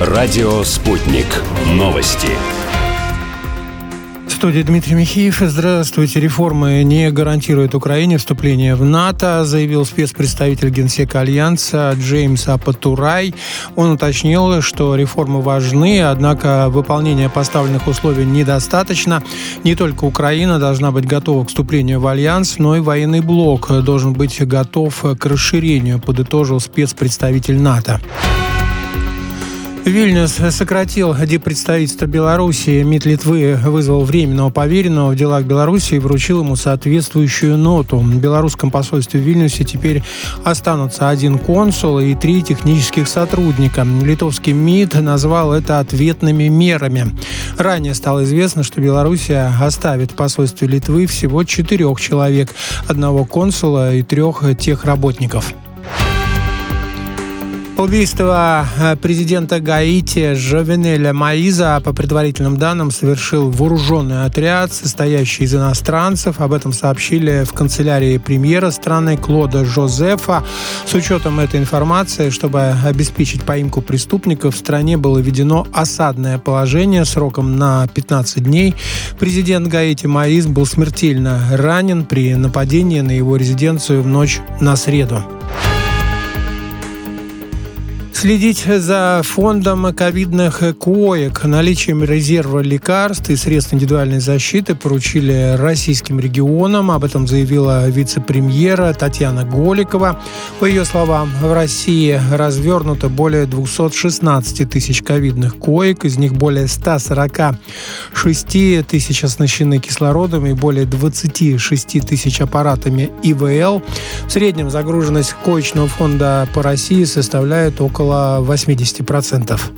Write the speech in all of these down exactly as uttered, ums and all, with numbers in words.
Радио «Спутник». Новости. В студии Дмитрий Михеев. Здравствуйте. Реформы не гарантируют Украине вступление в НАТО, заявил спецпредставитель Генсека Альянса Джеймс Апатурай. Он уточнил, что реформы важны, однако выполнения поставленных условий недостаточно. Не только Украина должна быть готова к вступлению в Альянс, но и военный блок должен быть готов к расширению, подытожил спецпредставитель НАТО. Вильнюс сократил диппредставительство Белоруссии. МИД Литвы вызвал временного поверенного в делах Белоруссии и вручил ему соответствующую ноту. В белорусском посольстве в Вильнюсе теперь останутся один консул и три технических сотрудника. Литовский МИД назвал это ответными мерами. Ранее стало известно, что Белоруссия оставит в посольстве Литвы всего четырех человек, одного консула и трех техработников. Убийство президента Гаити Жовенеля Моиза, по предварительным данным, совершил вооруженный отряд, состоящий из иностранцев. Об этом сообщили в канцелярии премьера страны Клода Жозефа. С учетом этой информации, чтобы обеспечить поимку преступников, в стране было введено осадное положение сроком на пятнадцать дней. Президент Гаити Моиз был смертельно ранен при нападении на его резиденцию в ночь на среду. Следить за фондом ковидных коек, наличием резерва лекарств и средств индивидуальной защиты поручили российским регионам. Об этом заявила вице-премьера Татьяна Голикова. По ее словам, в России развернуто более двести шестнадцать тысяч ковидных коек, из них более сто сорок шесть тысяч оснащены кислородом и более двадцать шесть тысяч аппаратами И В Л. В среднем загруженность коечного фонда по России составляет около восемьдесят процентов.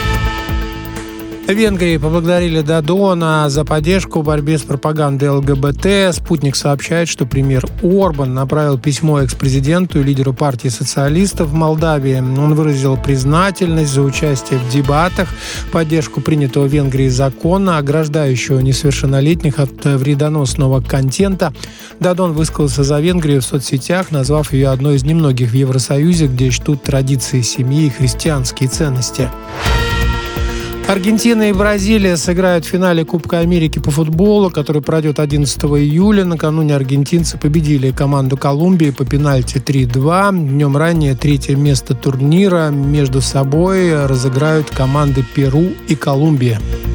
В Венгрии поблагодарили Додона за поддержку в борьбе с пропагандой Л Гэ Бэ Тэ. «Спутник» сообщает, что премьер Орбан направил письмо экс-президенту и лидеру партии социалистов в Молдавии. Он выразил признательность за участие в дебатах, поддержку принятого в Венгрии закона, ограждающего несовершеннолетних от вредоносного контента. Додон высказался за Венгрию в соцсетях, назвав ее одной из немногих в Евросоюзе, где чтут традиции семьи и христианские ценности. Аргентина и Бразилия сыграют в финале Кубка Америки по футболу, который пройдет одиннадцатого июля. Накануне аргентинцы победили команду Колумбии по пенальти три-два. Днем ранее третье место турнира между собой разыграют команды Перу и Колумбия.